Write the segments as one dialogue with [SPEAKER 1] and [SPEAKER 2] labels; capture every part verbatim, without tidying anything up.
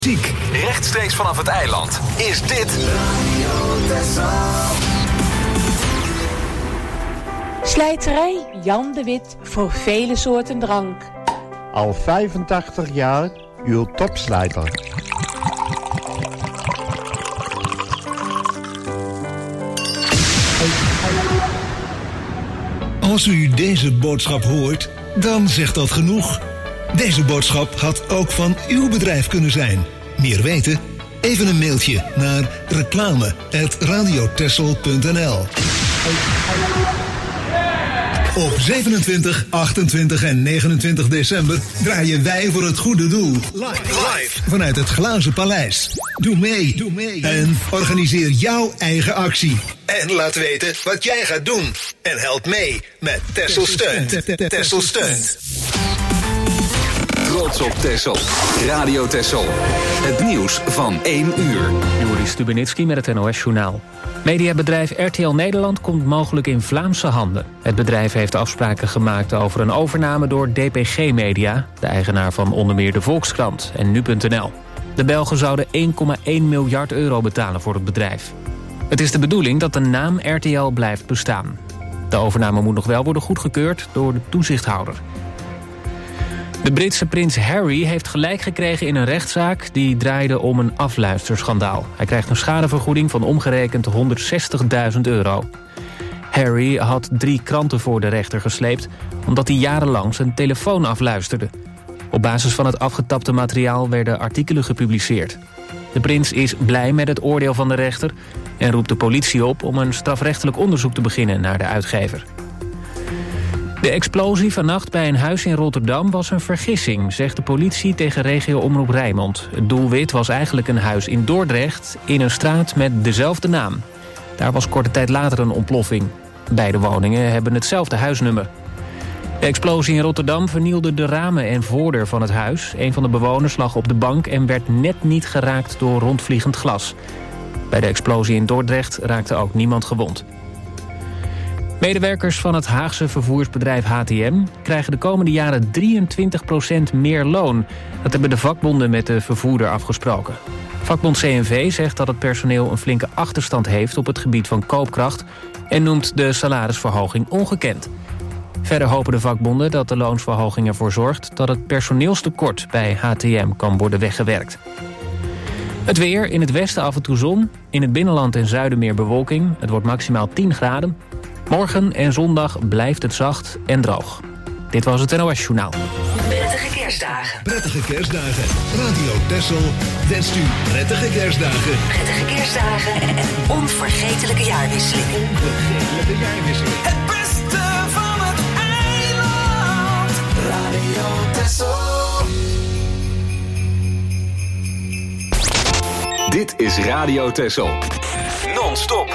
[SPEAKER 1] Ziek, rechtstreeks vanaf het eiland. Is dit Radio Texel?
[SPEAKER 2] Slijterij Jan de Wit voor vele soorten drank.
[SPEAKER 3] Al vijfentachtig jaar uw topslijter.
[SPEAKER 4] Als u deze boodschap hoort, dan zegt dat genoeg. Deze boodschap had ook van uw bedrijf kunnen zijn. Meer weten? Even een mailtje naar reclame apenstaartje radiotexel punt n l. Op zevenentwintig, achtentwintig en negenentwintig december draaien wij voor het goede doel. Live, live vanuit het Glazen Paleis. Doe mee, Doe mee en organiseer jouw eigen actie. En laat weten wat jij gaat doen. En help mee met Texel Steunt. Texel Steunt.
[SPEAKER 1] Trots op Texel. Radio Texel. Het nieuws van één uur.
[SPEAKER 5] Joris Stubenitski met het N O S-journaal. Mediabedrijf R T L Nederland komt mogelijk in Vlaamse handen. Het bedrijf heeft afspraken gemaakt over een overname door D P G Media, de eigenaar van onder meer de Volkskrant en nu punt n l. De Belgen zouden één komma één miljard euro betalen voor het bedrijf. Het is de bedoeling dat de naam R T L blijft bestaan. De overname moet nog wel worden goedgekeurd door de toezichthouder. De Britse prins Harry heeft gelijk gekregen in een rechtszaak die draaide om een afluisterschandaal. Hij krijgt een schadevergoeding van omgerekend honderdzestigduizend euro. Harry had drie kranten voor de rechter gesleept omdat hij jarenlang zijn telefoon afluisterde. Op basis van het afgetapte materiaal werden artikelen gepubliceerd. De prins is blij met het oordeel van de rechter en roept de politie op om een strafrechtelijk onderzoek te beginnen naar de uitgever. De explosie vannacht bij een huis in Rotterdam was een vergissing, zegt de politie tegen regio-omroep Rijnmond. Het doelwit was eigenlijk een huis in Dordrecht in een straat met dezelfde naam. Daar was korte tijd later een ontploffing. Beide woningen hebben hetzelfde huisnummer. De explosie in Rotterdam vernielde de ramen en voordeur van het huis. Een van de bewoners lag op de bank en werd net niet geraakt door rondvliegend glas. Bij de explosie in Dordrecht raakte ook niemand gewond. Medewerkers van het Haagse vervoersbedrijf H T M krijgen de komende jaren drieëntwintig procent meer loon. Dat hebben de vakbonden met de vervoerder afgesproken. Vakbond C N V zegt dat het personeel een flinke achterstand heeft op het gebied van koopkracht en noemt de salarisverhoging ongekend. Verder hopen de vakbonden dat de loonsverhoging ervoor zorgt dat het personeelstekort bij H T M kan worden weggewerkt. Het weer, in het westen af en toe zon, in het binnenland en zuiden meer bewolking. Het wordt maximaal tien graden. Morgen en zondag blijft het zacht en droog. Dit was het N O S-journaal.
[SPEAKER 6] Prettige kerstdagen.
[SPEAKER 4] Prettige kerstdagen. Radio Texel wenst u prettige kerstdagen.
[SPEAKER 6] Prettige kerstdagen en een onvergetelijke jaarwisseling.
[SPEAKER 4] Onvergetelijke jaarwisseling.
[SPEAKER 7] Het beste van het eiland. Radio Texel.
[SPEAKER 1] Dit is Radio Texel. Non-stop.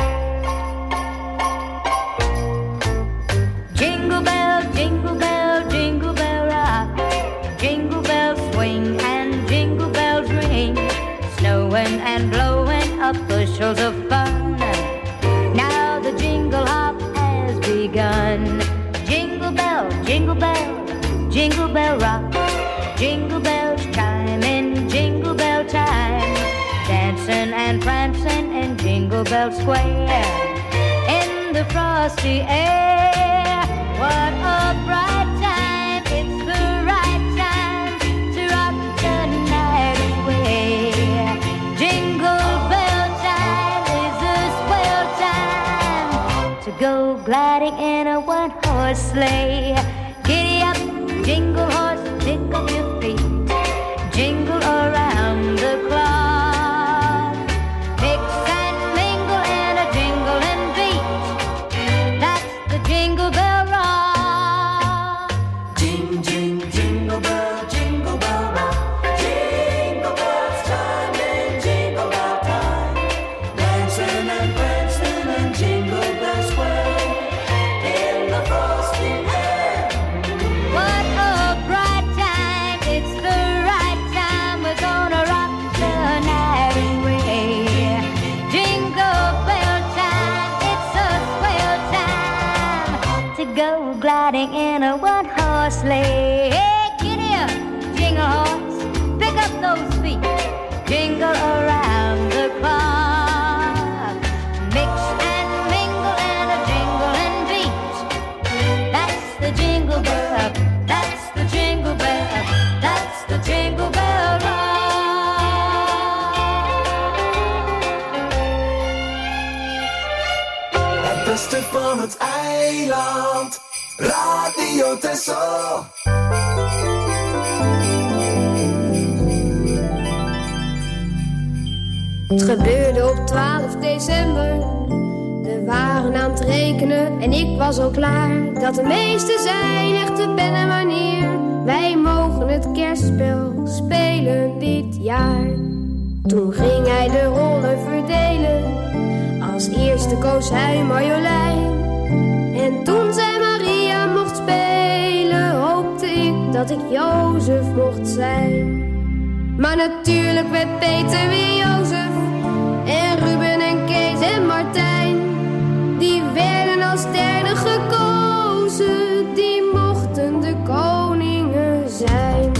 [SPEAKER 8] Jingle bell, jingle bell, jingle bell rock. Jingle bells swing and jingle bells ring. Snowing and blowing up bushels of fun. Now the jingle hop has begun. Jingle bell, jingle bell, jingle bell rock. Jingle bells chime in jingle bell time. Dancing and prancing in Jingle Bell Square. In the frosty air. What a bright time, it's the right time to rock the night away. Jingle bell time is a swell time to go gliding in a one-horse sleigh. Giddy up, jingle horse, pick up your feet. Jingle around the clock. Mix and mingle in a jingling beat. That's the Jingle Bell Rock.
[SPEAKER 7] Jing, jing, jingle bell, jingle bell rock. Jingle bells chime in jingle bell time. Dancing and prancing in Jingle Bell Square. In the frosty air.
[SPEAKER 8] What a bright time, it's the right time. We're gonna rock the night away. Jingle bell time, it's a swell time to go gliding in a one-horse sleigh. Hey, giddy up, jingle horse, pick up those feet.
[SPEAKER 7] van het eiland. Radio Texel.
[SPEAKER 9] Het gebeurde op twaalf december. We waren aan het rekenen en ik was al klaar. Dat de meesten zijn echte pen en wanneer. Wij mogen het kerstspel spelen dit jaar. Toen ging hij de rollen verdelen. Als eerste koos hij Marjolein. En toen zij Maria mocht spelen, hoopte ik dat ik Jozef mocht zijn. Maar natuurlijk werd Peter weer Jozef. En Ruben en Kees en Martijn, die werden als derde gekozen. Die mochten de koningen zijn.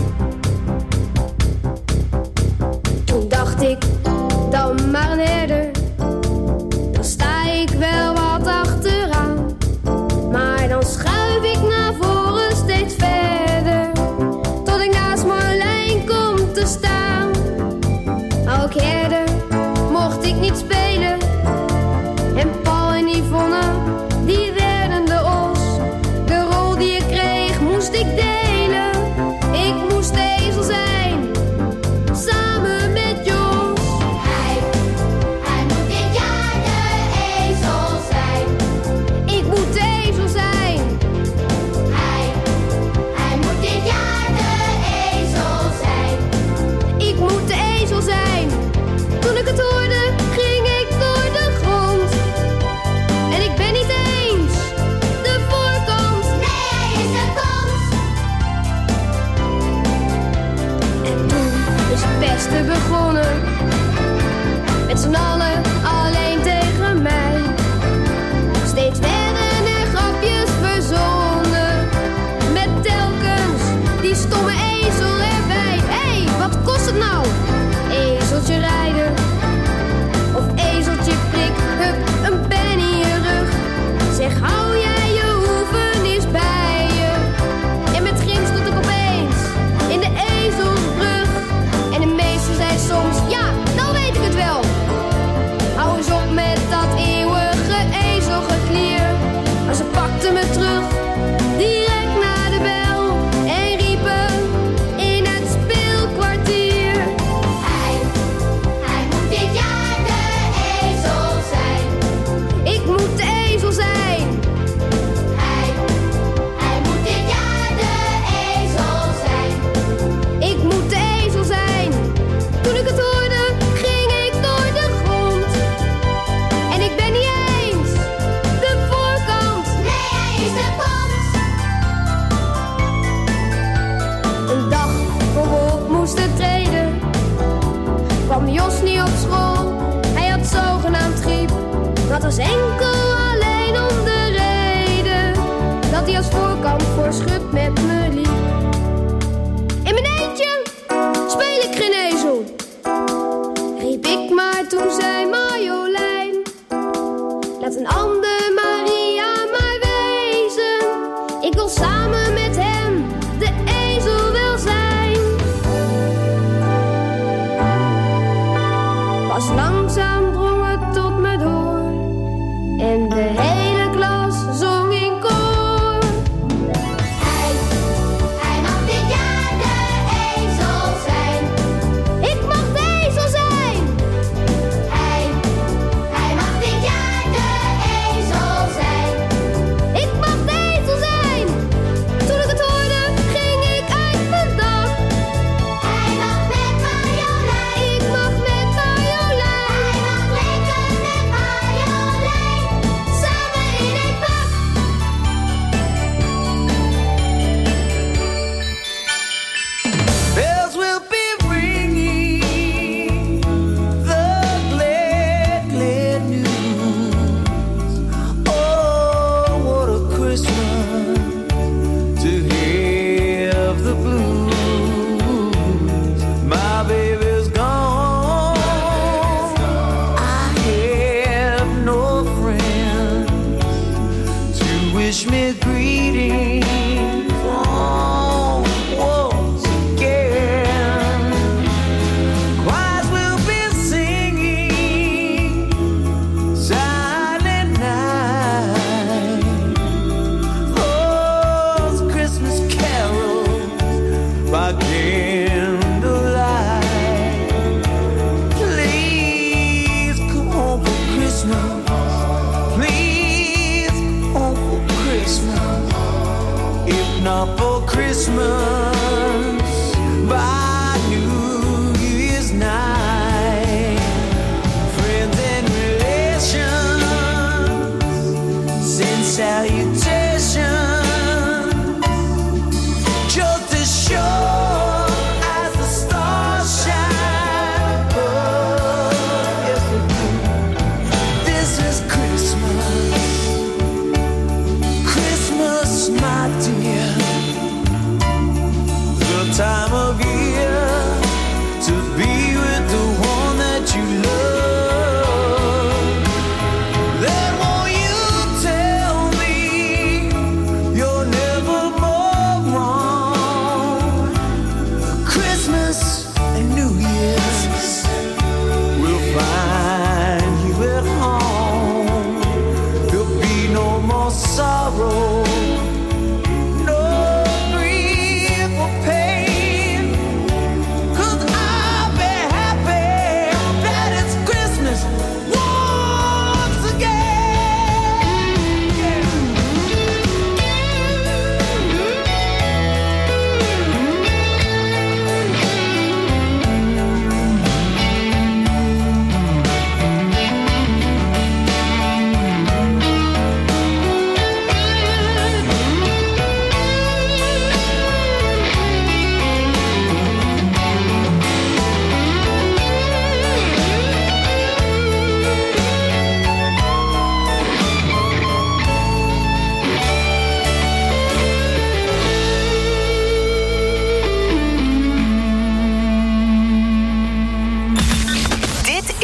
[SPEAKER 9] Toen dacht ik, dan maar een herder. Dan sta ik wel wat achteraan. Maar dan schuif ik naar voren steeds verder. Tot ik naast Marlijn kom te staan. Ook herder mocht ik niet spelen. En Paul en Yvonne, die werden de os. De rol die ik kreeg moest ik delen. Ik moest de ezel zijn, samen met Jos. Hij, hij moet dit jaar de ezel zijn. Ik moet de ezel zijn. Hij, hij moet dit jaar de ezel zijn. Ik moet de ezel zijn. Toen ik het hoorde, ging ik door de grond. En ik ben niet eens de voorkant. Nee, hij is de kant. En toen is het beste begonnen. Met z'n allen alleen tegen mij. Steeds werden er grapjes verzonnen. Met telkens die stomme ezel erbij. Hé, hey, wat kost het nou? Ezeltje rijden of ezeltje prik, hup, een pen in je rug. Zeg, hou jij je hoeven eens bij je. En met grins stond ik opeens in de ezelsbrug. En de meester zei soms, ja, nou weet ik het wel. Hou eens op met dat eeuwige ezelgeklier. Maar ze pakten me terug, direct naar de bel. En riepen in het speelkwartier. Hij, hij moet dit jaar de ezel zijn. Ik moet de ezel zijn. Hij, hij moet dit jaar de ezel zijn. Ik moet de ezel zijn. Toen ik het hoorde, ging ik door de grond. En ik ben niet eens de voorkant. Nee, hij is de kant. Een dag voor we op moesten treden, kwam Jos niet op school. Hij had zogenaamd griep. Dat was enkel alleen om de reden dat hij als voorkant voor schut met me liep. In mijn eentje speel ik geen ezel, riep ik, maar toen zei Marjolein, laat een ander Maria maar wezen. Ik wil samen met hem de ezel wel zijn. Pas langzaam drong het tot me door. En de hele klas zong in koor. Hij, hij mag dit jaar de ezel zijn. Ik mag de ezel zijn. Hij, hij mag dit jaar de ezel zijn. Ik mag de ezel zijn. Toen ik het hoorde, ging ik uit mijn dak. Hij mag met Marjolein. Ik mag met Marjolein. Hij mag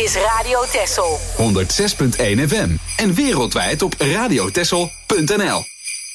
[SPEAKER 6] is Radio Texel.
[SPEAKER 1] honderdzes punt één F M. En wereldwijd op radiotexel punt n l.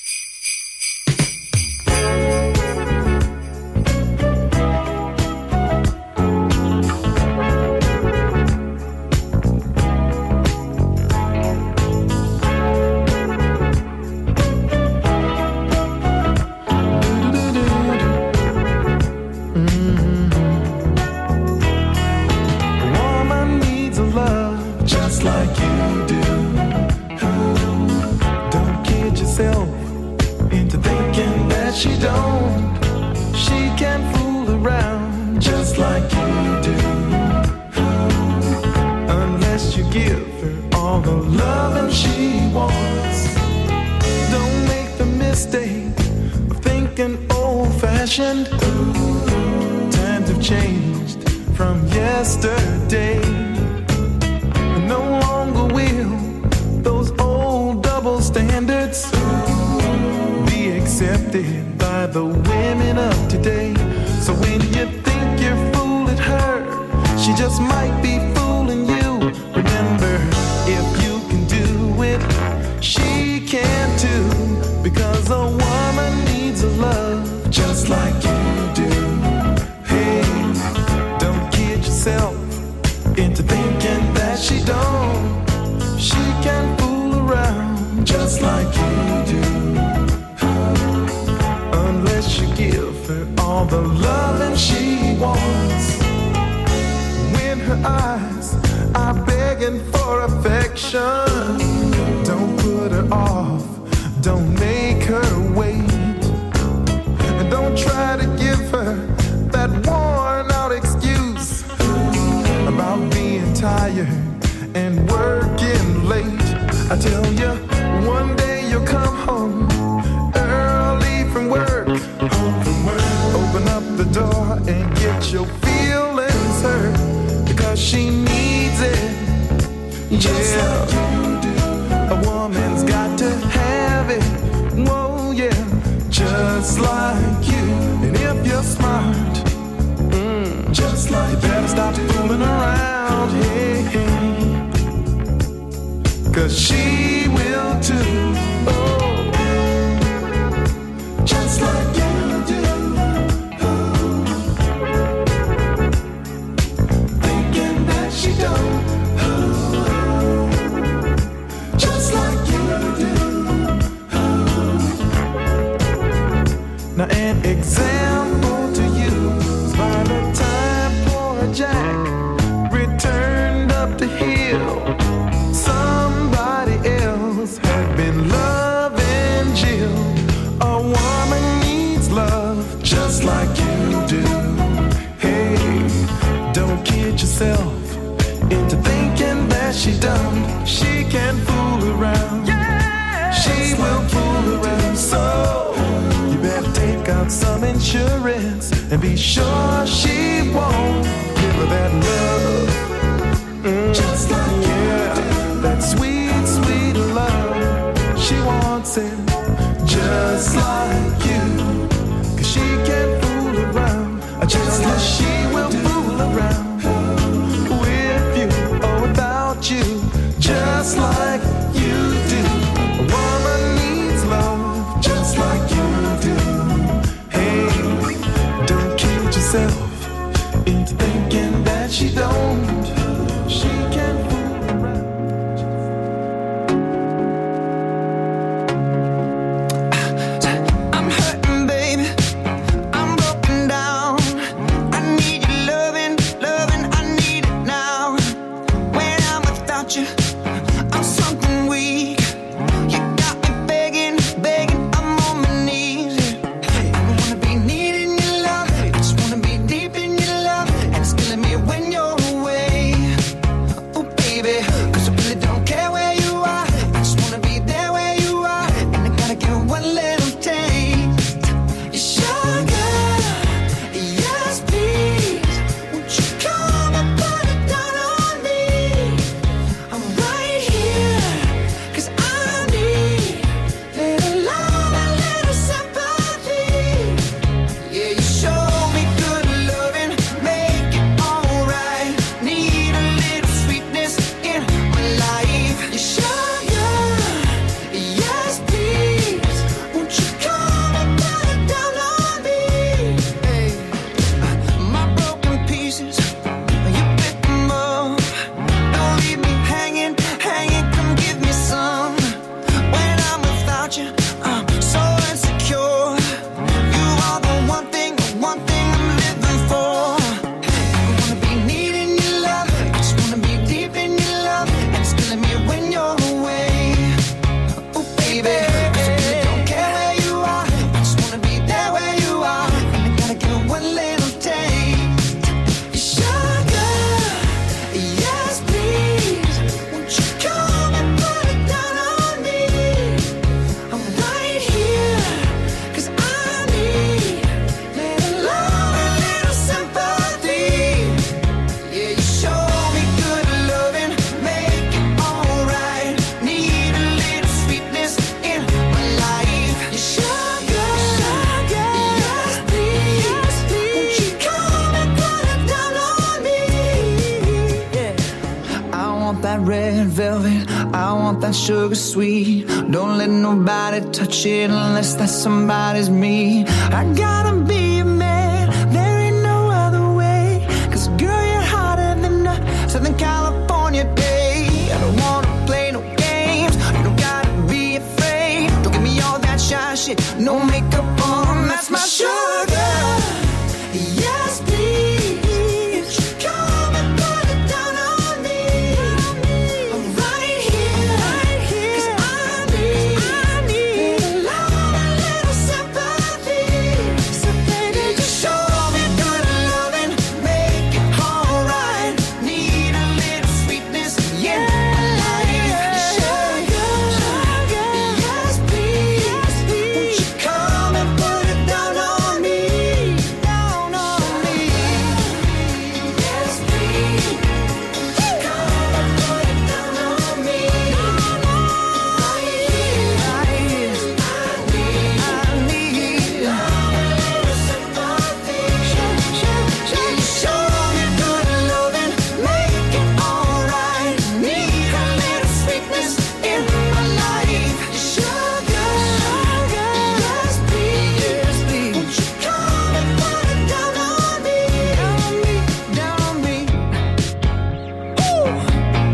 [SPEAKER 10] Times have changed from yesterday. No longer will those old double standards be accepted by the women of today. So when you think you're fooling her, she just might be fooling you. Remember, if you can do it, she can too. Because a woman needs a love just like you do. Hey, don't kid yourself into thinking that she don't. She can fool around just like you do. Unless you give her all the loving she wants. When her eyes are begging for affection, don't put her off, don't make her wait. Don't try to give her that worn out excuse about being tired and working late. I tell you, one day you'll come home early from work. Open up the door and get your feelings hurt because she needs it.
[SPEAKER 7] Just
[SPEAKER 10] Yeah,
[SPEAKER 7] like you do.
[SPEAKER 10] a woman's got to have it. Whoa, yeah. Just like you, and if you're smart, mm, just like you better stop fooling around, hey, hey, cause she will too, oh, just like you do, oh, thinking that she don't, oh, just like you do. Now an example to you is by the time poor Jack returned up the hill, somebody else had been loving Jill. A woman needs love just like you do. Hey, don't kid yourself into thinking that she don't. She can fool around. Yeah, she will fool around. So you better take out some insurance and be sure she won't give her that love. Mm, just like yeah, that sweet, sweet love. She wants it just like you. Cause she can't fool around. I tell you she will fool around with you or without you. Just like you do. A woman needs love just like you do. Hey, don't kid yourself into thinking that she don't.
[SPEAKER 11] that red velvet, I want that sugar sweet. Don't let nobody touch it unless that somebody's me. I gotta be a man, there ain't no other way. Cause girl, you're hotter than a Southern California day. I don't wanna play no games, you don't gotta be afraid. Don't give me all that shy shit, no makeup on, that's my sugar. Yes, please, come and put it down on me. Right here, right here, 'cause I need, I need a lot, a little sympathy. So baby, just show me good loving, make it alright. Need a little sweetness in my life. Sugar, sugar, yes please, won't you come and put it down on me, down on me. Yes please, come and put it down on me. Right here, right here, I need, I need a little sympathy. Show me good loving, make it alright. Need a little sweetness in my life. Sugar, sugar, yes please, won't you come and put it down on me, down on me, down on me.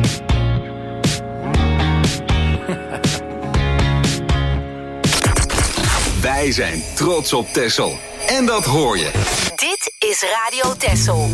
[SPEAKER 1] Wij zijn trots op Texel. En dat hoor je.
[SPEAKER 6] Dit is Radio Texel.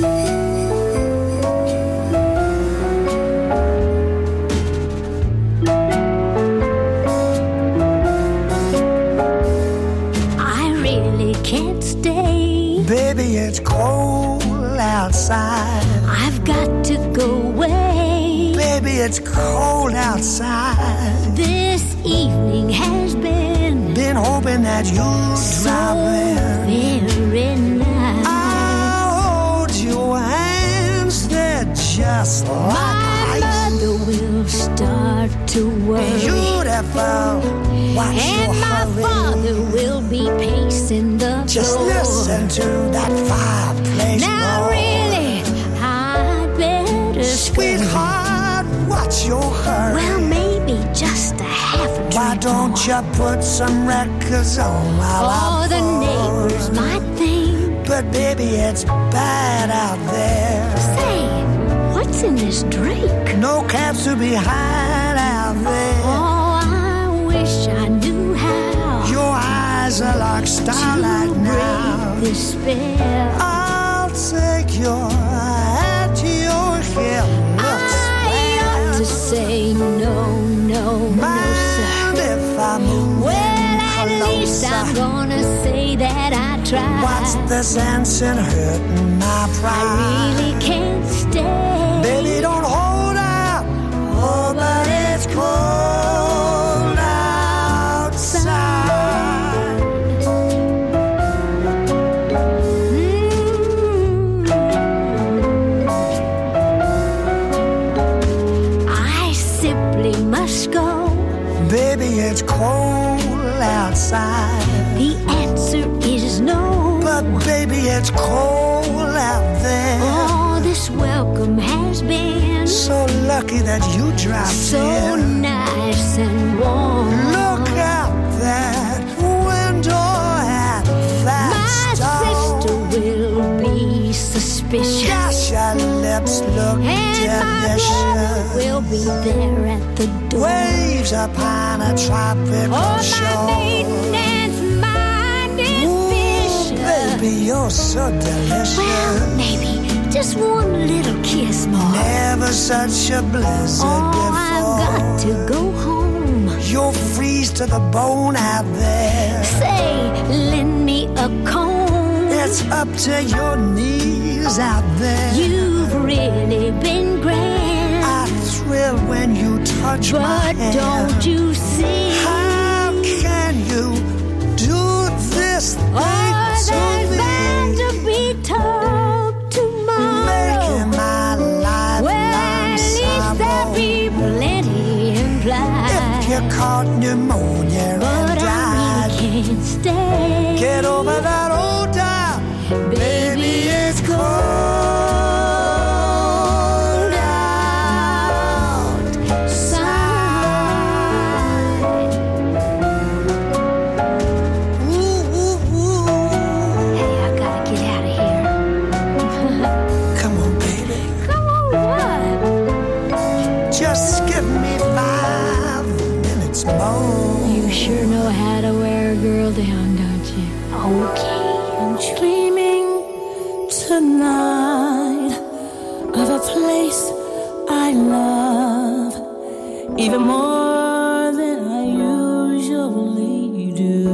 [SPEAKER 9] I really can't stay.
[SPEAKER 11] Baby, it's cold outside.
[SPEAKER 9] I've got to go away.
[SPEAKER 11] Baby, it's cold outside.
[SPEAKER 9] This evening has been
[SPEAKER 11] Been hoping that you'd drop in.
[SPEAKER 9] very nice.
[SPEAKER 11] I'll hold your hands, they're just like
[SPEAKER 9] My
[SPEAKER 11] ice.
[SPEAKER 9] mother will start to worry.
[SPEAKER 11] Beautiful, watch your
[SPEAKER 9] And my
[SPEAKER 11] hurry.
[SPEAKER 9] father will be pacing the
[SPEAKER 11] Just
[SPEAKER 9] floor.
[SPEAKER 11] listen to that fireplace
[SPEAKER 9] Now
[SPEAKER 11] roar.
[SPEAKER 9] really, I'd better
[SPEAKER 11] Sweetheart, watch your hurry.
[SPEAKER 9] Well, maybe just a half a drink.
[SPEAKER 11] Why don't you put some records on while
[SPEAKER 9] Oh,
[SPEAKER 11] I'm
[SPEAKER 9] the neighbors
[SPEAKER 11] bored?
[SPEAKER 9] might think.
[SPEAKER 11] But baby, it's bad out there.
[SPEAKER 9] Say, what's in this drink?
[SPEAKER 11] No cabs to be had out there.
[SPEAKER 9] Oh, I wish I knew how
[SPEAKER 11] Your eyes are like starlight
[SPEAKER 9] to
[SPEAKER 11] now.
[SPEAKER 9] break this spell.
[SPEAKER 11] I'll take your hat, your hair looks
[SPEAKER 9] I ought to say no, no, no,
[SPEAKER 11] Mind
[SPEAKER 9] sir.
[SPEAKER 11] if I move
[SPEAKER 9] Well,
[SPEAKER 11] in
[SPEAKER 9] at least
[SPEAKER 11] closer?
[SPEAKER 9] I'm gonna say that I tried.
[SPEAKER 11] What's the sense in hurting my
[SPEAKER 9] I
[SPEAKER 11] pride?
[SPEAKER 9] really can't stay.
[SPEAKER 11] Baby, don't hold out. Oh, but it's cold outside.
[SPEAKER 9] Mm. I simply must go.
[SPEAKER 11] Baby, it's cold outside.
[SPEAKER 9] The answer is no.
[SPEAKER 11] But baby, it's cold out there.
[SPEAKER 9] Oh, this welcome has been
[SPEAKER 11] So lucky that you dropped
[SPEAKER 9] so
[SPEAKER 11] in.
[SPEAKER 9] nice and warm.
[SPEAKER 11] Look out that window at that
[SPEAKER 9] My
[SPEAKER 11] stone.
[SPEAKER 9] sister will be suspicious.
[SPEAKER 11] Gosh, your lips look
[SPEAKER 9] And my brother
[SPEAKER 11] delicious.
[SPEAKER 9] will be there at the door.
[SPEAKER 11] Waves upon a tropical
[SPEAKER 9] Oh, my
[SPEAKER 11] shore.
[SPEAKER 9] maintenance mind is
[SPEAKER 11] Ooh,
[SPEAKER 9] vicious.
[SPEAKER 11] baby, you're so delicious.
[SPEAKER 9] Well, maybe just one little kiss more.
[SPEAKER 11] Never such a blizzard
[SPEAKER 9] Oh,
[SPEAKER 11] before.
[SPEAKER 9] I've got to go home.
[SPEAKER 11] You'll freeze to the bone out there.
[SPEAKER 9] Say, lend me a comb.
[SPEAKER 11] It's up to your knees out there.
[SPEAKER 9] You've really been grand.
[SPEAKER 11] I thrill when you touch my
[SPEAKER 9] But
[SPEAKER 11] hand.
[SPEAKER 9] don't you see?
[SPEAKER 11] How can you do this thing
[SPEAKER 9] Oh,
[SPEAKER 11] to
[SPEAKER 9] there's
[SPEAKER 11] me?
[SPEAKER 9] bound to be talk tomorrow.
[SPEAKER 11] Making my life
[SPEAKER 9] Well, at least there'll be plenty implied.
[SPEAKER 11] If you caught pneumonia
[SPEAKER 9] But
[SPEAKER 11] and
[SPEAKER 9] I
[SPEAKER 11] died,
[SPEAKER 9] really can't stay.
[SPEAKER 11] get over that old doubt. Baby, it's cold out.
[SPEAKER 12] You sure know how to wear a girl down, don't you? Okay.
[SPEAKER 7] I'm dreaming tonight of a place I love even more than I usually do.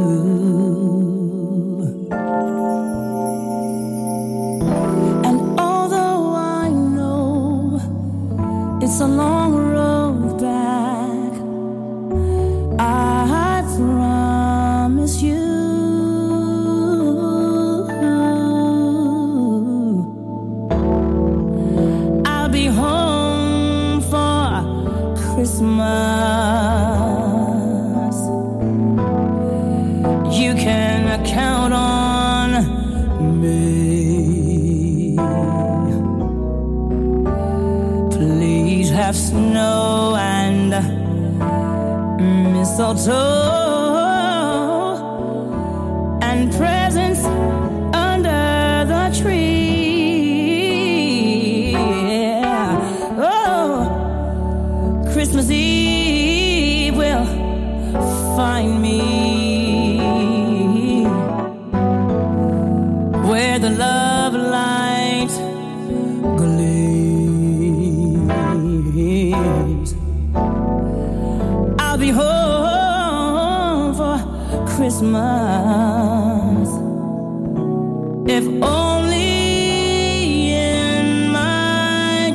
[SPEAKER 7] And although I know it's a long road back, I promise you I'll be home for Christmas. You can count on me. Please have snow and mistletoe and presents under the tree. Yeah. Oh, Christmas Eve will find me where the love light gleams. I'll be home for Christmas, if only in my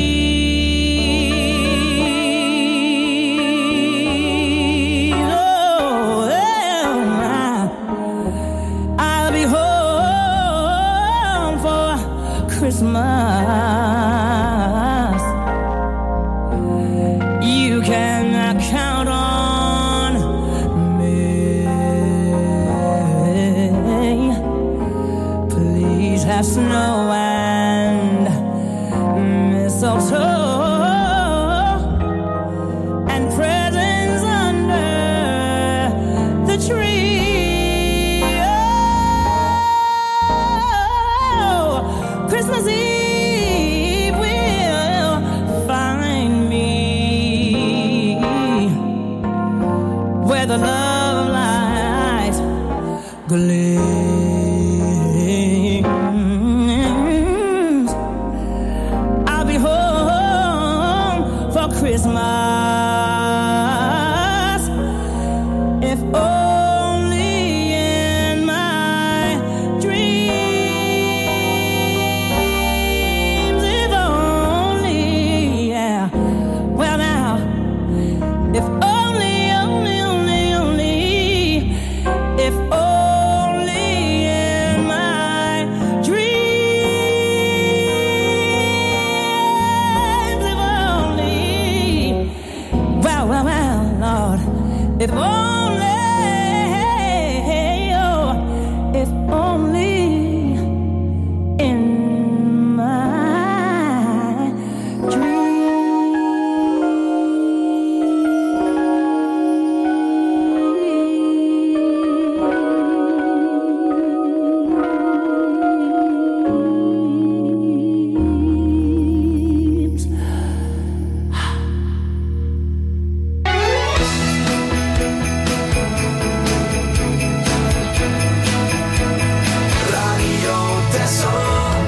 [SPEAKER 7] dreams. Oh, yeah. I'll be home for Christmas. You can count on me. Please have snow and mistletoe and presents under the tree. Oh, Christmas Eve will find me where the love light gleams. I'll be home for Christmas, if only in my dreams. If only, yeah. Well now, if only, only, only, only, if only in my dreams. If only, well, well, well, Lord, if only, oh, if only in my dreams.
[SPEAKER 1] Radio Tesoro.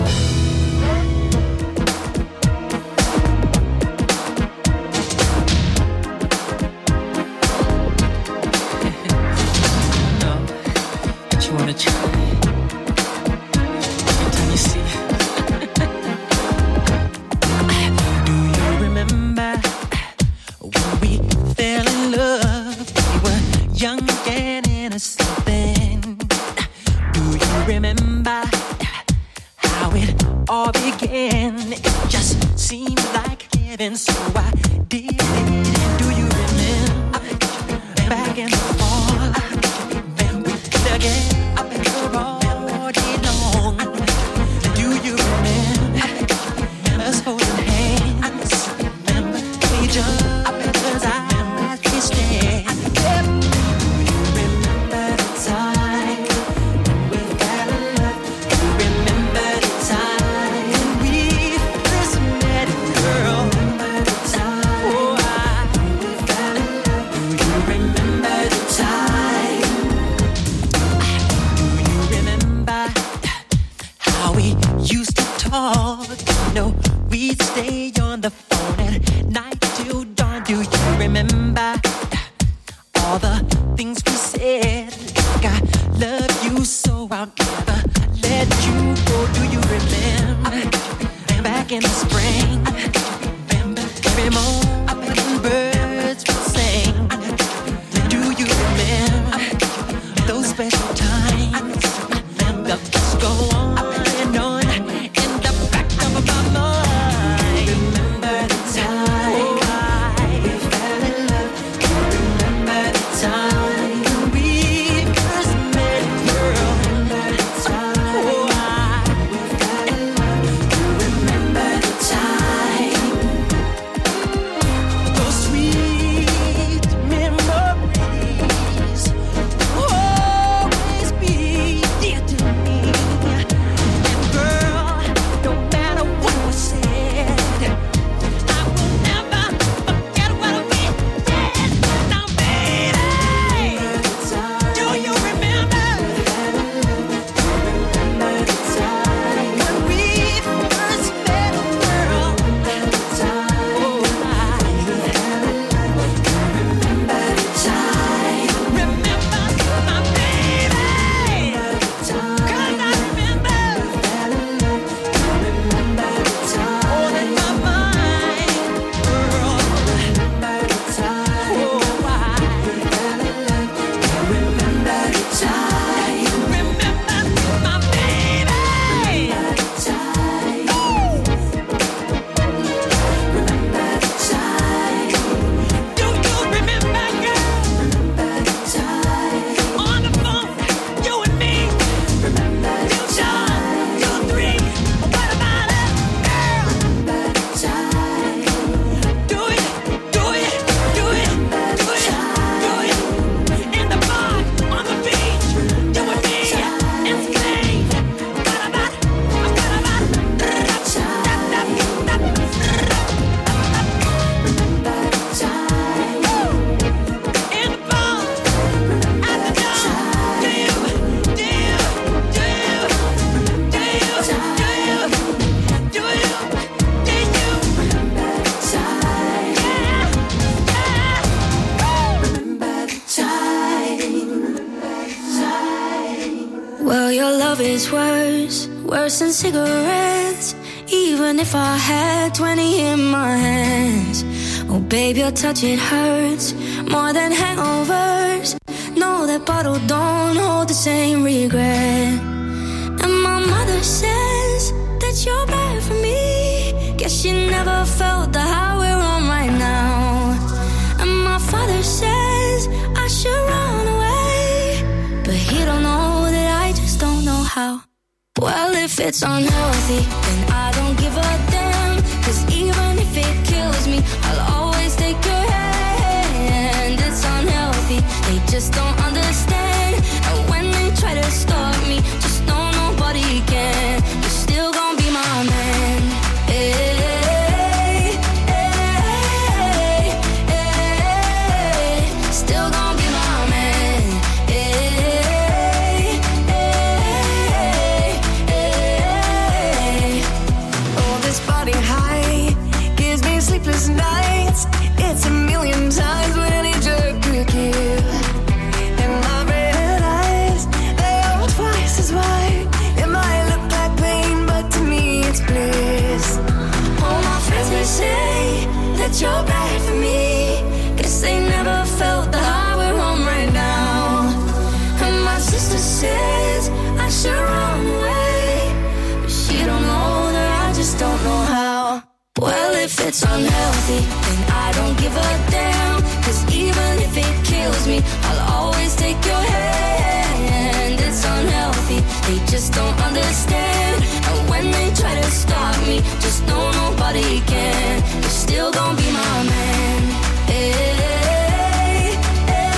[SPEAKER 13] But you wanna try? Every time you see. Do you remember when we fell in love? We were young and innocent then. Do you remember how it all began? It just seemed like heaven, so I did it. Do you remember back and forth? Again, up in the road long. Do you remember us holding hands? Remember each other's eyes kissed. Do you remember the time we fell in love? Do you remember the time we first met, girl? Remember the time? Oh, I we'd stay on the phone at night till dawn. Do you remember all the things we said? Like I love you so I'll never let you go. Do you remember back in the spring? Remember every morning birds would sing. Do you remember those special times? The best go on and on in the back of my mind. Remember the time we fell in love. Remember the time when we first met, girl. Remember the time we fell in love. Remember the time. Those sweet memories will always be dear to me. And girl, no matter what was said, I will never forget what we did. Now, baby, do you remember? Remember the time when we first met, girl. Remember the time. Oh, I remember the time. Remember my baby. Cause I remember. Remember the time. All in my mind, girl. Remember the time. Oh, I remember the time. Remember my baby. Remember the time. Remember the time. Do you remember, girl? Remember the time. On the phone, you and me. Remember the time. You three. What about it, girl? Remember the time. Do it, do it, do it, do it, do it. In the bar, on the beach, you and me, in Spain. What about, what about, remember the time. Remember the time. In the bar, at the door. Do you, do you, do you, do you, do you, do you, do you? Remember the time. Yeah, yeah. Remember the time.
[SPEAKER 12] Well, your love is worse, worse than cigarettes. Even if I had twenty in my hands. Oh, babe, your touch, it hurts more than hangovers. No, that bottle don't hold the same regret. And my mother says that you're bad for me. Guess she never felt the high we're on right now. And my father says I should run away, but he don't know that I just don't know how. Well, if it's unhealthy, then I don't give a damn. Cause even if it kills me, I'll always take your hand. It's unhealthy, they just don't understand. And when they try to stop me, just know nobody can. You're still gonna be my man. Hey, hey, hey, still gonna be my man. Hey, hey, hey.
[SPEAKER 11] Oh, this body high gives me sleepless nights. It's a million times what any jerk could give. And my red eyes, they are twice as wide. It might look like pain, but to me it's bliss.
[SPEAKER 12] All my friends may say that you're bad for me. Guess they never felt the high we're on right now. And my sister says I should run away, but she don't know that I just don't know how. Well, if it's unhealthy, then I don't give a damn. Cause even if it kills me, I'll always take your hand. It's unhealthy, they just don't understand. And when they try to stop me, just know nobody can. You're still gonna be my man. Hey, hey,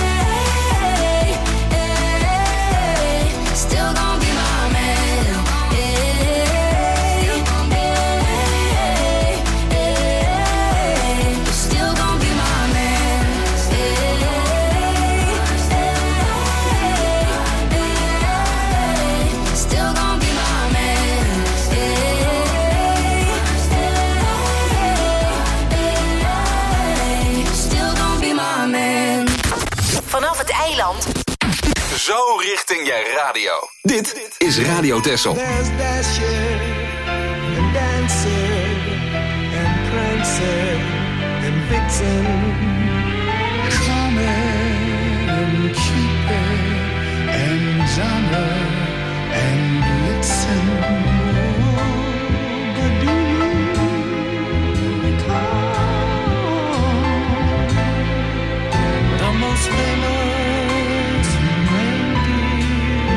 [SPEAKER 12] hey, still gonna be my man. Hey, hey, hey, you're still gonna be my man. Hey, hey, still gonna be my man. Hey,
[SPEAKER 6] eiland.
[SPEAKER 1] Zo richting je radio. Dit is Radio Texel.
[SPEAKER 10] There's Dasher and Dancer and Prancer and Vixen, Comet and Cupid and Donner and Blitzen. Oh, but do you recall the most famous reindeer?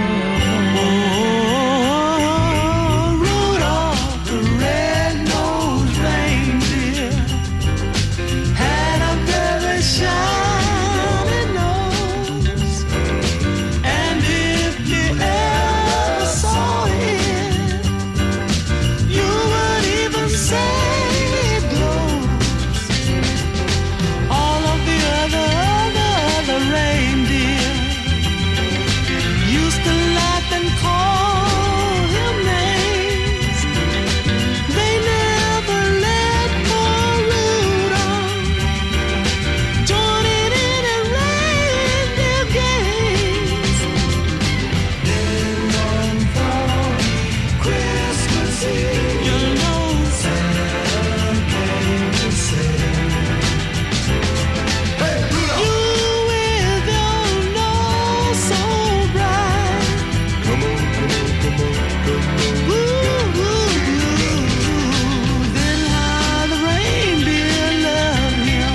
[SPEAKER 10] Oh, Rudolph the red-nosed reindeer had a very shiny nose, and if you ever saw it, you would even say it glows. All of the other, other, other reindeer used to laugh and call him names. They never let poor Rudolph join in any reindeer games. Then one foggy Christmas Eve, you know Santa came to say, "Hey, Rudolph, you with your nose so bright, come on, come on, come on, come on." Ooh, ooh, ooh. Then how the reindeer loved him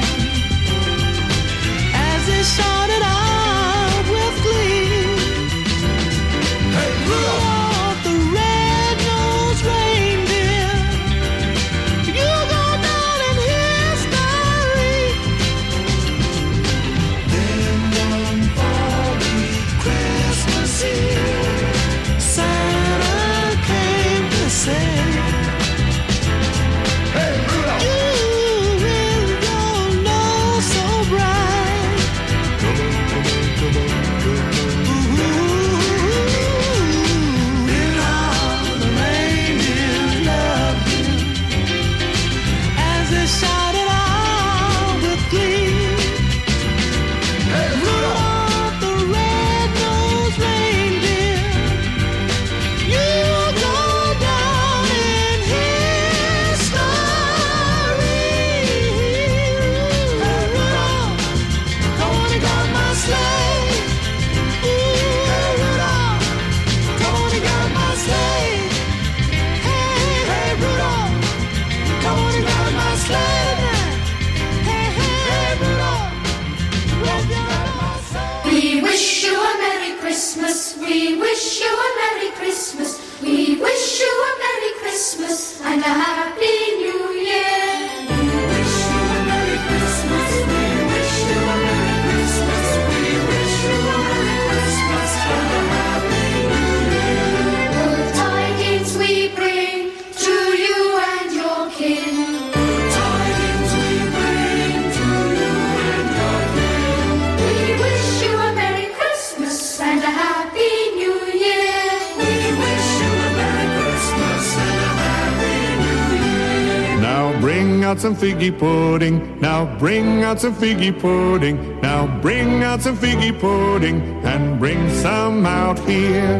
[SPEAKER 10] as he shouted out with glee, "Hey, Rudolph the red-nosed reindeer, you go down in history." Then one foggy Christmas Eve, Santa came to say, "Hey, Rudolph, you with your nose so bright, come on, come on, come on, come on." Ooh, then how the reindeer loved him as they shouted out with glee, "Hey, Rudolph the red-nosed reindeer, you go down in history." Hey, Rudolph, come on and got my sleigh. Ooh, hey, Rudolph, come on and got my sleigh. Hey, hey, Rudolph, come on and got my sleigh now. Hey, hey, hey, Rudolph, come on and got my sleigh.
[SPEAKER 14] We wish you a Merry Christmas. We wish you a Merry Christmas. We wish you a Merry Christmas and a Happy New Year. We wish you a Merry Christmas. We wish you a Merry Christmas. We wish you a Merry Christmas and a Happy New Year. Good tidings we bring to you and your kin. Good tidings we bring to you and your kin. We wish you a Merry Christmas and a Happy New Year. We wish you a Merry Christmas and a Happy New Year.
[SPEAKER 15] Now bring out some figgy pudding. Now bring out some figgy pudding. Now bring out some figgy pudding and bring some out here.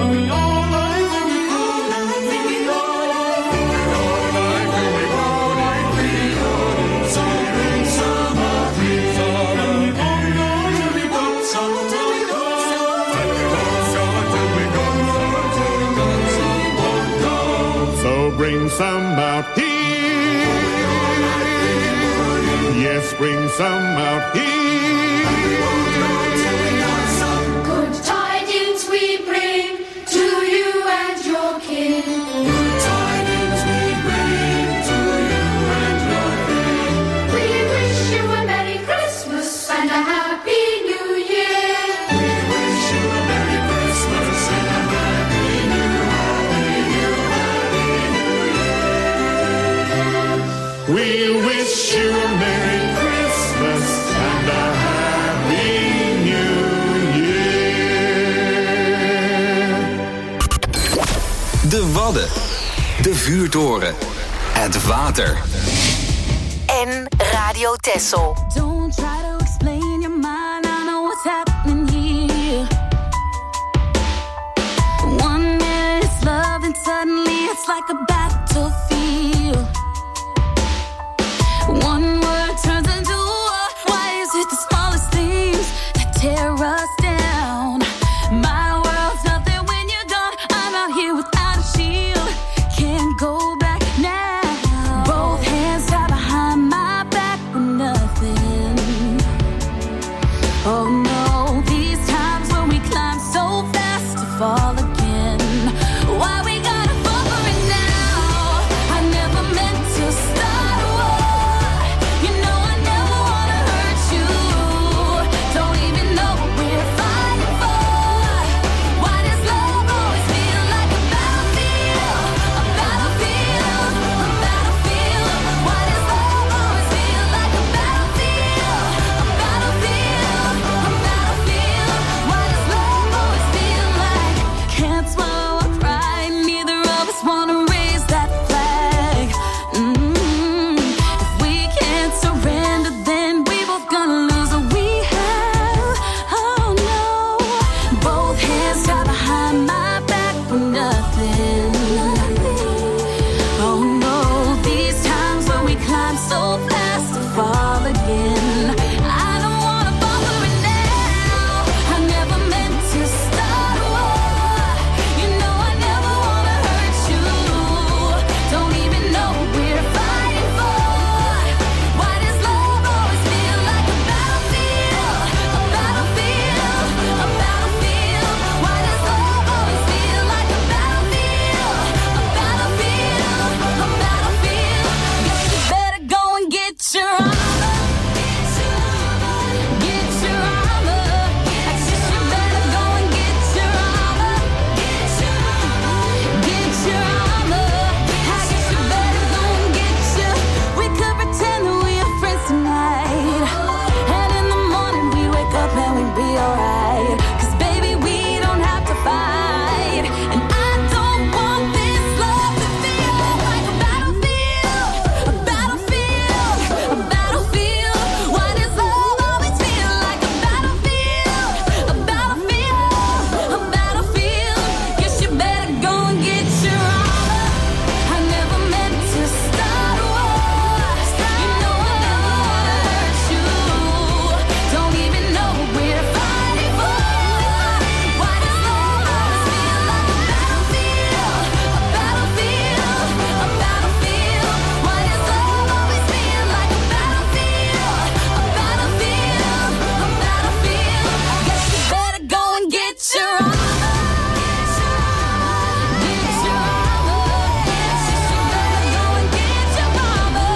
[SPEAKER 15] So bring some out here. Yes, bring some out here.
[SPEAKER 14] Good tidings we bring to you and your kin. Good tidings we bring to you and your kin. We wish you a Merry Christmas and a Happy New Year. We wish you a Merry Christmas and a Happy New, Happy New, Happy New Year.
[SPEAKER 15] We wish you a Merry Christmas and a Happy New Year.
[SPEAKER 1] De Wadden. De vuurtoren. Het water.
[SPEAKER 6] En Radio Texel.
[SPEAKER 16] Don't try to explain your mind, I know what's happening here.
[SPEAKER 12] it's like a battlefield. One word turns into war. Why is it the smallest things that tear us down? My world's nothing when you're gone. I'm out here without a shield, can't go back now. Both hands tied behind my back with nothing. Oh no, these times when we climb so fast to fall again. Why we gotta fall for it now? I never meant to start a war. You know I never wanna hurt you. Don't even know what we're fighting for. Why does love always feel like a battlefield? A battlefield, a battlefield. Why does love always feel like a battlefield? A battlefield, a battlefield. Why does love always feel like can't swallow a pride? Neither of us wanna raise that flag. Mm. If we can't surrender, then we both gonna lose what we have. Oh no, both hands tied behind my back for nothing. Oh no, these times when we climb so fast to fall again. I don't wanna fall for it now. I never meant to start a war. You know I never wanna hurt you. Don't even know what we're fighting for. Why does love always feel like a battlefield? A battlefield, a battlefield. Why does love always feel like a battlefield? A battlefield, a battlefield. Guess you better go and get your armor. Get your armor. I guess you better go and get your armor. Get your armor. I guess you better go and get your. We could pretend that we are friends tonight, and in the morning we wake up and we be alright. 'Cause baby we don't have to fight, and I don't want this love to feel like a battlefield. A battlefield, a battlefield. Why does love always feel like a battlefield? A battlefield, a battlefield. Guess you better go and get your armor. I never meant to start a war. You know I never wanna hurt you. Don't even know what we're fighting for. Why does love always feel like a battlefield? A battlefield, a battlefield. Why does love always feel like a battlefield? A battlefield, a battlefield. Guess you better go and get your armor. Get your armor. Guess you better go and get your armor.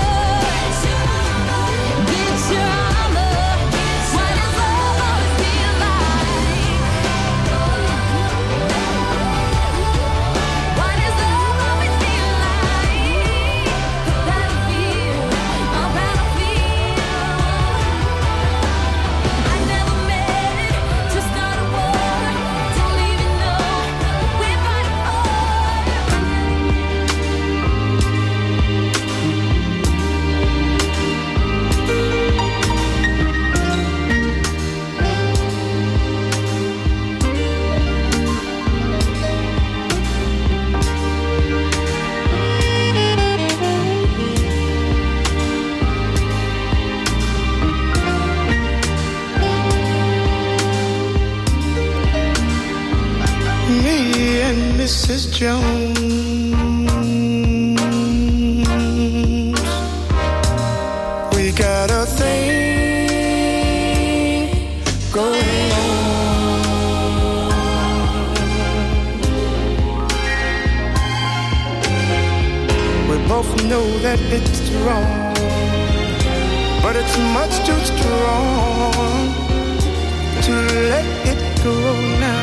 [SPEAKER 12] Get your armor. Why does love always feel like? Why does love always feel like a battlefield? A battlefield. I never meant to start a war. Don't even know what we're fighting for.
[SPEAKER 10] Me and Missus Jones, we got a thing going on. We both know that it's wrong, but it's much too strong to let it go now.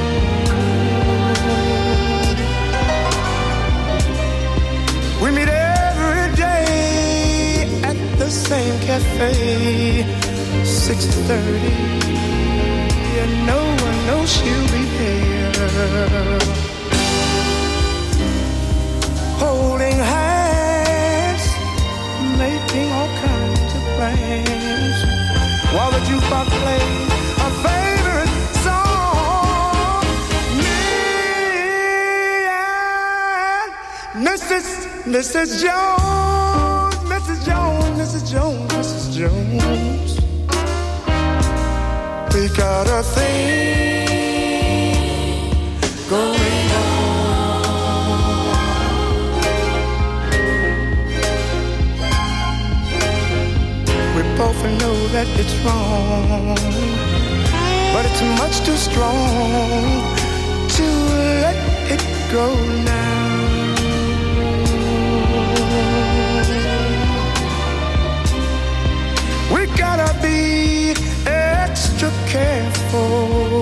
[SPEAKER 10] We meet every day at the same cafe, six thirty, and no one knows she'll be there. Holding hands, making all kinds of plans, while the jukebox plays a favorite song. Me and
[SPEAKER 16] Missus Missus Jones, Missus Jones, Missus Jones, Missus Jones. We got a thing going on. We both know that it's wrong, but it's much too strong to let it go now. We gotta be extra careful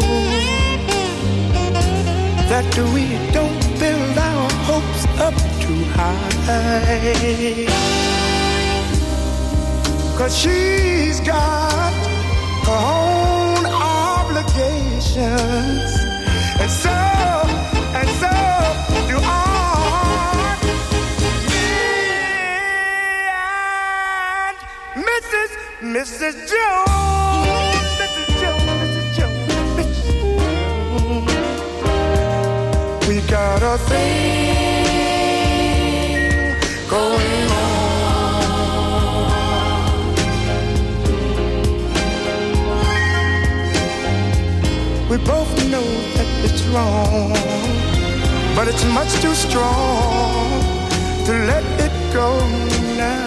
[SPEAKER 16] that we don't build our hopes up too high, 'cause she's got her own obligations, and so, and so do I. Missus Missus Jones, Missus Jones, Missus Jones, Missus Jones. We got a thing going on. We both know that it's wrong, but it's much too strong to let it go now.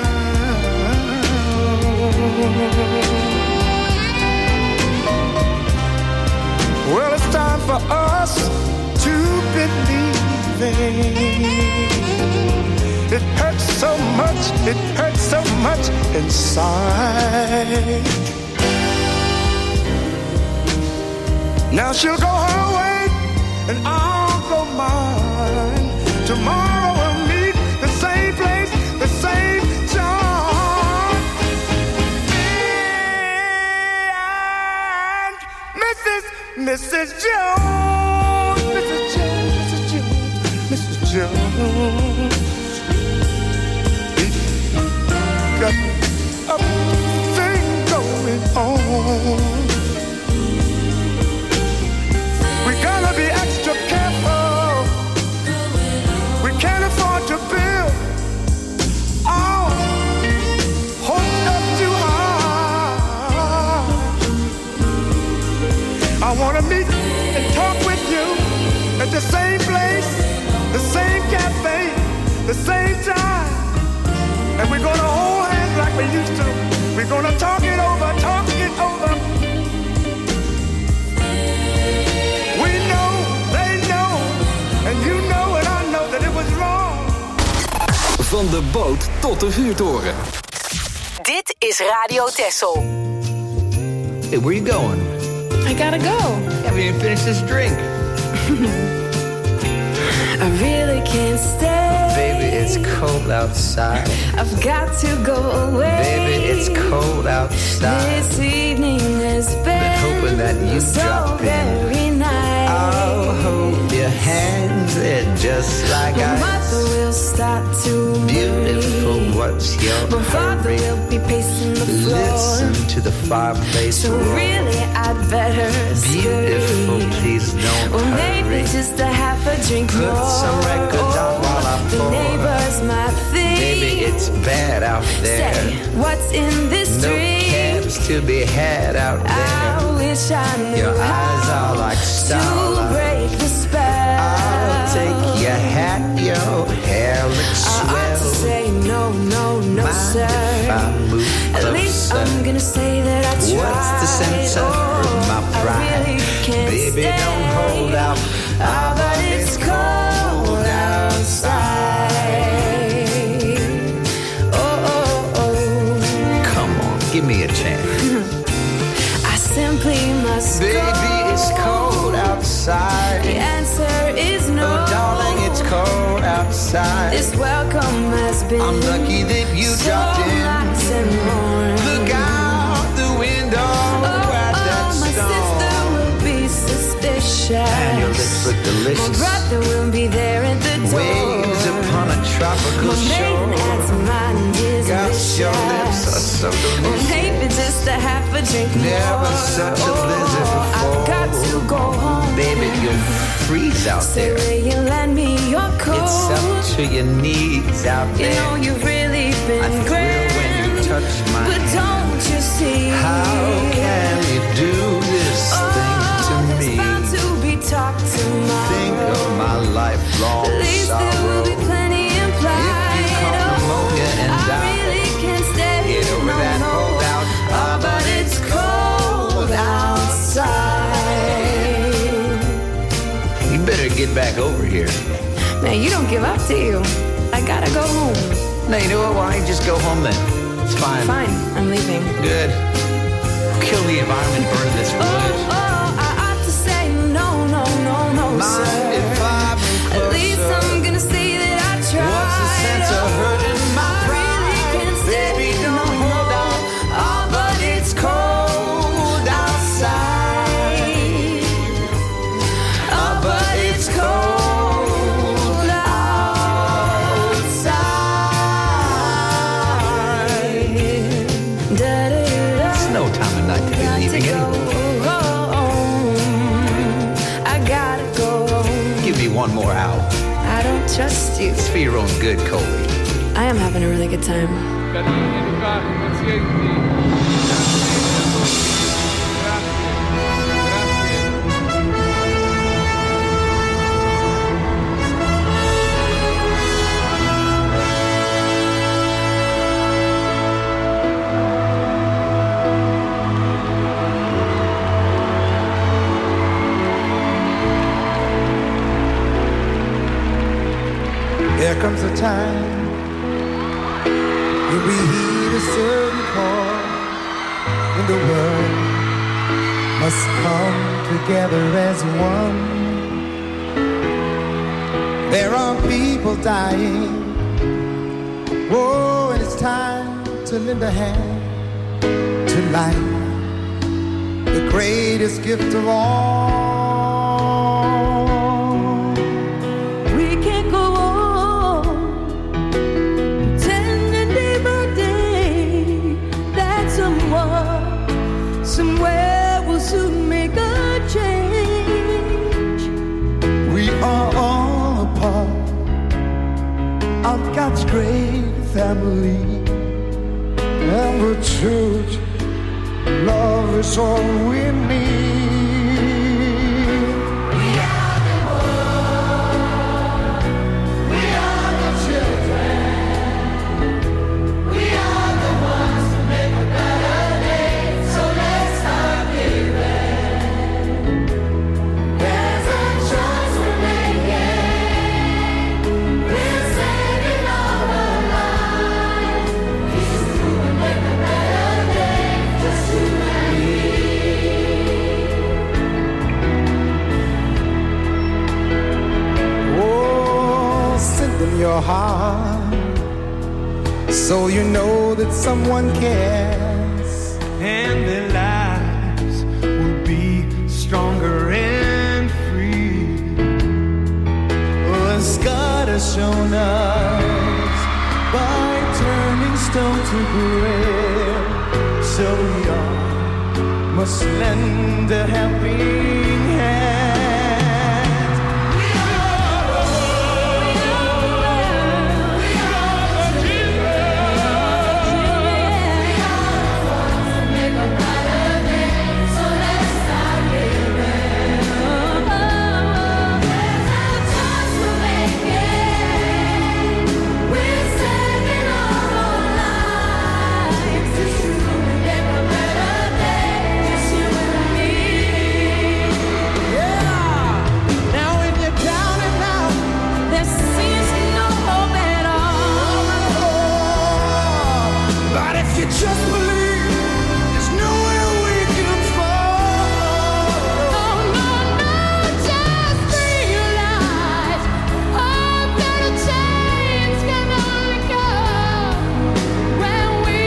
[SPEAKER 16] Well, it's time for us to believe it. It hurts so much, it hurts so much inside. Now she'll go her way and I'll go mine. Tomorrow we'll meet the same place, the same time. Missus Jones, Missus Jones, Missus Jones, Missus Jones. We got a thing going on. We gotta be extra careful. We can't afford to build our hopes up too high. I wanna meet and talk with you at the same place, the same cafe, the same time. And we're gonna hold hands like we used to. We're gonna talk it over, talk it over. We know, they know, and you know and I know that it was wrong.
[SPEAKER 1] Van de boot tot de vuurtoren.
[SPEAKER 6] Dit is Radio Texel.
[SPEAKER 17] Hey, where you going?
[SPEAKER 18] I gotta go.
[SPEAKER 17] Haven't even finished this drink.
[SPEAKER 18] I really can't stay.
[SPEAKER 17] Baby, it's cold outside.
[SPEAKER 18] I've got to go away.
[SPEAKER 17] Baby, it's cold outside.
[SPEAKER 18] This evening has been,
[SPEAKER 17] been hoping that you
[SPEAKER 18] so
[SPEAKER 17] drop in.
[SPEAKER 18] very nice.
[SPEAKER 17] I'll hold your hands, they're just like
[SPEAKER 18] My
[SPEAKER 17] ice.
[SPEAKER 18] mother will start to
[SPEAKER 17] Beautiful,
[SPEAKER 18] worry.
[SPEAKER 17] what's your
[SPEAKER 18] My father
[SPEAKER 17] hurry?
[SPEAKER 18] will be pacing the floor.
[SPEAKER 17] Listen to the fireplace
[SPEAKER 18] So
[SPEAKER 17] roar.
[SPEAKER 18] really I'd better
[SPEAKER 17] Beautiful,
[SPEAKER 18] scurry.
[SPEAKER 17] please don't
[SPEAKER 18] Or
[SPEAKER 17] hurry.
[SPEAKER 18] maybe just a half a drink
[SPEAKER 17] Put
[SPEAKER 18] more.
[SPEAKER 17] some records on while I
[SPEAKER 18] The
[SPEAKER 17] pour.
[SPEAKER 18] neighbors might think,
[SPEAKER 17] Baby, it's bad out there.
[SPEAKER 18] say, what's in this
[SPEAKER 17] No
[SPEAKER 18] drink?
[SPEAKER 17] cabs to be had out
[SPEAKER 18] I
[SPEAKER 17] there.
[SPEAKER 18] wish I knew
[SPEAKER 17] Your eyes
[SPEAKER 18] how
[SPEAKER 17] are like
[SPEAKER 18] to
[SPEAKER 17] starlight.
[SPEAKER 18] break the spell.
[SPEAKER 17] I'll take your hat, your hair looks
[SPEAKER 18] I ought
[SPEAKER 17] swell.
[SPEAKER 18] to say no, no, no,
[SPEAKER 17] Mind
[SPEAKER 18] sir.
[SPEAKER 17] if I move
[SPEAKER 18] At least
[SPEAKER 17] closer?
[SPEAKER 18] I'm gonna say that I tried.
[SPEAKER 17] What's the sense of my
[SPEAKER 18] Oh,
[SPEAKER 17] pride?
[SPEAKER 18] I really can't
[SPEAKER 17] Baby,
[SPEAKER 18] stay.
[SPEAKER 17] don't hold out.
[SPEAKER 18] Ah, but it's cold outside. Oh, oh, oh.
[SPEAKER 17] Come on, give me a chance.
[SPEAKER 18] I simply must
[SPEAKER 17] Baby,
[SPEAKER 18] go.
[SPEAKER 17] it's cold outside.
[SPEAKER 18] The answer is no.
[SPEAKER 17] Oh, darling, it's cold outside.
[SPEAKER 18] This welcome has been
[SPEAKER 17] I'm lucky that you
[SPEAKER 18] so
[SPEAKER 17] dropped in.
[SPEAKER 18] nice and warm.
[SPEAKER 17] Look out the window
[SPEAKER 18] Oh,
[SPEAKER 17] at that
[SPEAKER 18] oh, my
[SPEAKER 17] storm.
[SPEAKER 18] sister will be suspicious.
[SPEAKER 17] And your lips look
[SPEAKER 18] My
[SPEAKER 17] delicious.
[SPEAKER 18] brother will be there at the door.
[SPEAKER 17] Waves upon a tropical
[SPEAKER 18] My
[SPEAKER 17] shore.
[SPEAKER 18] maiden aunt's mind is
[SPEAKER 17] Gosh, your lips are so
[SPEAKER 18] Or
[SPEAKER 17] delicious.
[SPEAKER 18] maybe just a half a drink
[SPEAKER 17] Never
[SPEAKER 18] more.
[SPEAKER 17] such a blizzard
[SPEAKER 18] Oh, I've
[SPEAKER 17] before.
[SPEAKER 18] got got to go home.
[SPEAKER 17] Baby, you'll freeze out
[SPEAKER 18] Say,
[SPEAKER 17] there.
[SPEAKER 18] will you lend me your coat?
[SPEAKER 17] It's up to your knees out
[SPEAKER 18] You
[SPEAKER 17] there.
[SPEAKER 18] know you've really been
[SPEAKER 17] I thrill
[SPEAKER 18] grand,
[SPEAKER 17] when you touch my
[SPEAKER 18] but
[SPEAKER 17] hand.
[SPEAKER 18] don't you see?
[SPEAKER 17] How can you do this thing to me?
[SPEAKER 18] Bound to be talked tomorrow.
[SPEAKER 17] Think of my lifelong
[SPEAKER 18] At least
[SPEAKER 17] sorrow.
[SPEAKER 18] there will be plenty implied.
[SPEAKER 17] If you caught pneumonia and
[SPEAKER 18] I
[SPEAKER 17] died,
[SPEAKER 18] really can't stay
[SPEAKER 17] get over
[SPEAKER 18] no
[SPEAKER 17] that
[SPEAKER 18] more.
[SPEAKER 17] holdout.
[SPEAKER 18] Oh, but it's cold outside.
[SPEAKER 17] You better get back over here.
[SPEAKER 18] Man, you don't give up, do you? I gotta go home.
[SPEAKER 17] No, you know what? Why don't you just go home then? It's fine.
[SPEAKER 18] Fine, I'm leaving.
[SPEAKER 17] Good. Kill the environment, burn this wood.
[SPEAKER 18] Oh, I ought to say no, no, no, no,
[SPEAKER 17] Mind
[SPEAKER 18] sir.
[SPEAKER 17] if I move
[SPEAKER 18] At least
[SPEAKER 17] closer?
[SPEAKER 18] I'm gonna say that I tried.
[SPEAKER 17] What's the sense of hurting my
[SPEAKER 18] I really can't stay.
[SPEAKER 17] Baby, don't
[SPEAKER 18] no,
[SPEAKER 17] hold
[SPEAKER 18] no.
[SPEAKER 17] out.
[SPEAKER 18] Oh, but it's cold outside. Oh, but it's cold outside. Da-da-da.
[SPEAKER 17] It's no time of night to be
[SPEAKER 18] Got to
[SPEAKER 17] leaving
[SPEAKER 18] go
[SPEAKER 17] anyway.
[SPEAKER 18] home. I gotta go home.
[SPEAKER 17] Give me one more hour.
[SPEAKER 18] I don't trust you.
[SPEAKER 17] It's for your own good, Colby.
[SPEAKER 18] I am having a really good time.
[SPEAKER 10] There comes a time when we heed a certain call, when the world must come together as one. There are people dying. Oh, and it's time to lend a hand to life, the greatest gift of all.
[SPEAKER 18] We can't go on pretending day by day that someone, somewhere will soon make a change.
[SPEAKER 10] We are all a part of God's great family, and the church, love is all we need. We are the world, we are the children, we are the ones to make a better day, so let's start giving. There's a choice we're making, we're saving all our lives. It's true, we make a better day, just you and me. Oh, send them your heart, so you know that someone cares, and their lives will be stronger and free. Oh, as God has shown us by turning stone to bread, so we all must lend a helping hand. We are the world, we are the world, we are the children, we are the ones that make a better day, so let's start giving. There's a choice we're making, we're saving all our lives. It's true, we make a better day, just you and me. Yeah. Now when you're down and out, there seems no hope at all. But if you just believe, there's nowhere we can fall. Oh no, no, just realize, oh, that a change can only come when we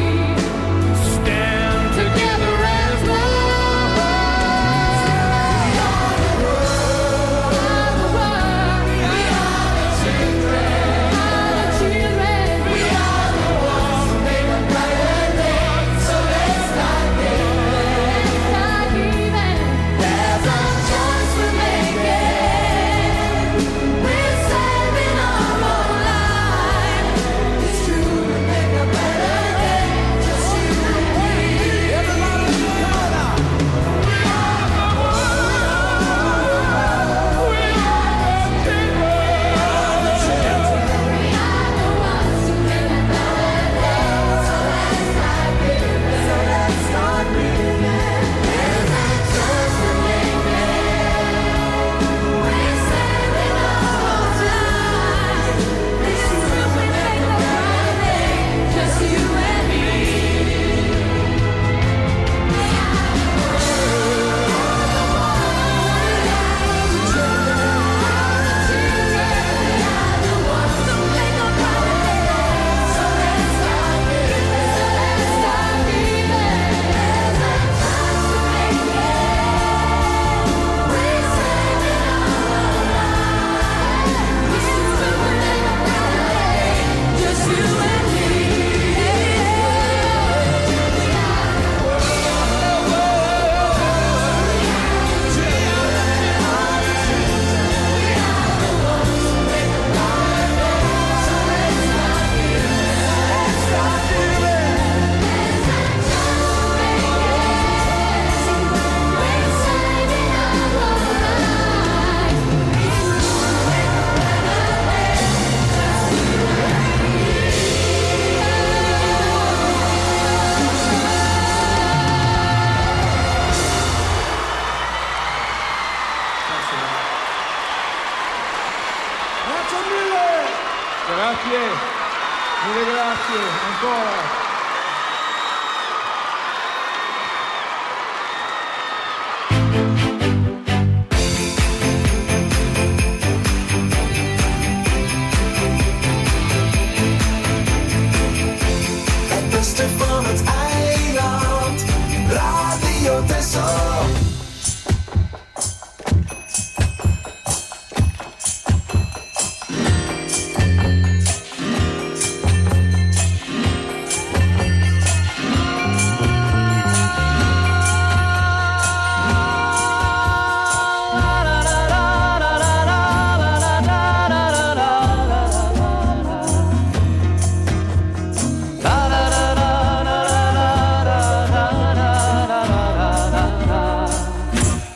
[SPEAKER 10] stand together as one. We are the world, we are the children, we are the children, we are the ones who make a brighter day.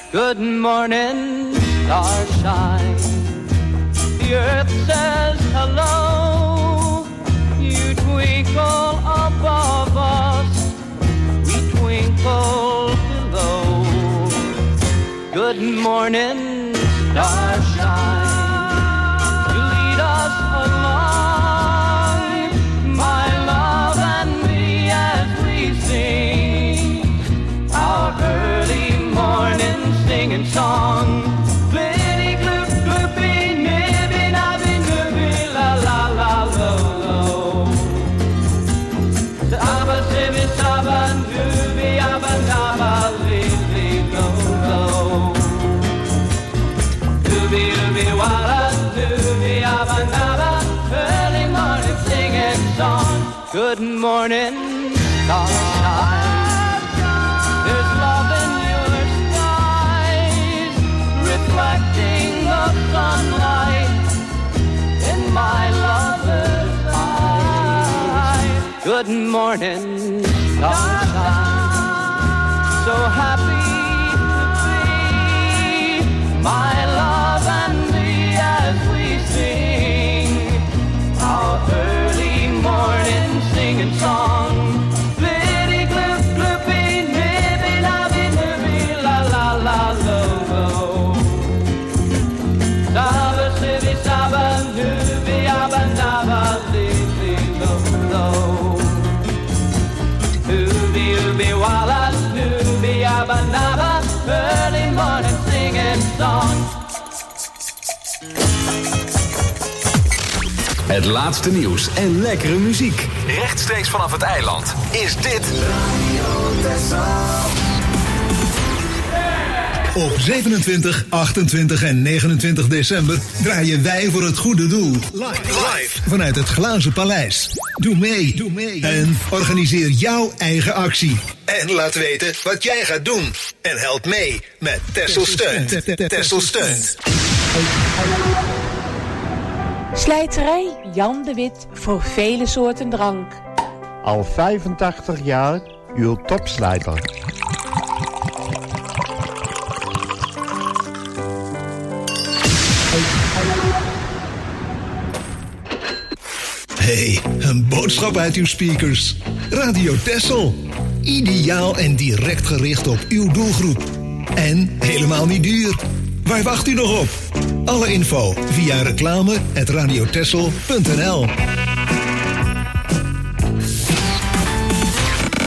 [SPEAKER 19] Good morning, starshine. The earth says hello. You twinkle above us, we twinkle below. Good morning, starshine. You lead us along, my love and me, as we sing our early morning singing song. Glitty gloop gloopy nibby nabby nibby la la la lo lo. Saba sibby saba nubby abba nabba li li lo lo. Nubby nubby walla nubby abba nabba. Early morning singing song. Good morning, starshine. There's love in your skies, reflecting the sunlight in my lover's eyes. Good morning, starshine. So happy to be, my love and me, as we sing our early morning singing song. Glitty gloop gloopy nibby nabby nibby la la la lo lo. Saba sibby saba nubby abba nabba li li lo lo. Nubby nubby walla nubby abba nabba. Early morning singing song.
[SPEAKER 1] Het laatste nieuws en lekkere muziek. Rechtstreeks vanaf het eiland is dit
[SPEAKER 4] Op zevenentwintig, achtentwintig en negenentwintig december draaien wij voor het goede doel. Live, live vanuit het Glazen Paleis. Doe mee, doe mee en organiseer jouw eigen actie. En laat weten wat jij gaat doen. En help mee met Texel Steunt. Texel Steunt.
[SPEAKER 2] Slijterij Jan de Wit voor vele soorten drank.
[SPEAKER 3] Al vijfentachtig jaar uw topslijter.
[SPEAKER 4] Hey, een boodschap uit uw speakers. Radio Texel. Ideaal en direct gericht op uw doelgroep. En helemaal niet duur. Waar wacht u nog op? Alle info via reclame at radiotexel punt n l.